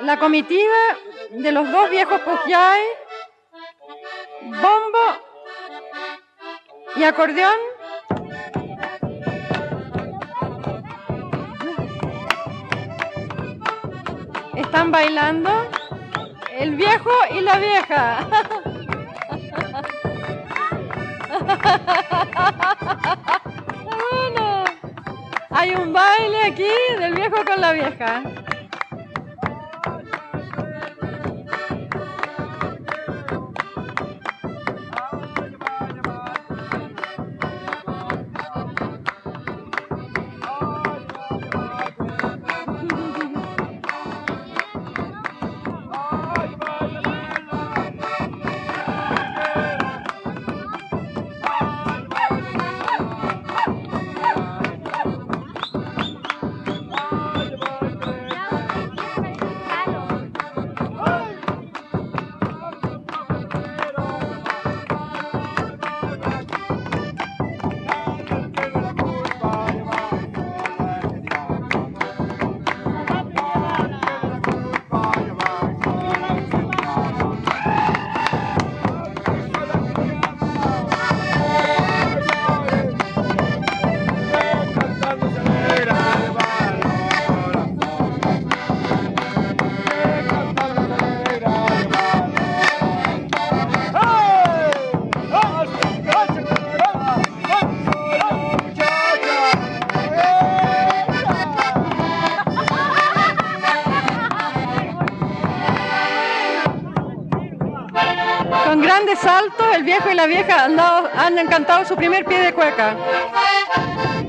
la comitiva de los dos viejos Pujay, bombo y acordeón. Están bailando el viejo y la vieja. Bueno, hay un baile aquí del viejo con la vieja. Con grandes saltos, el viejo y la vieja han cantado su primer pie de cueca.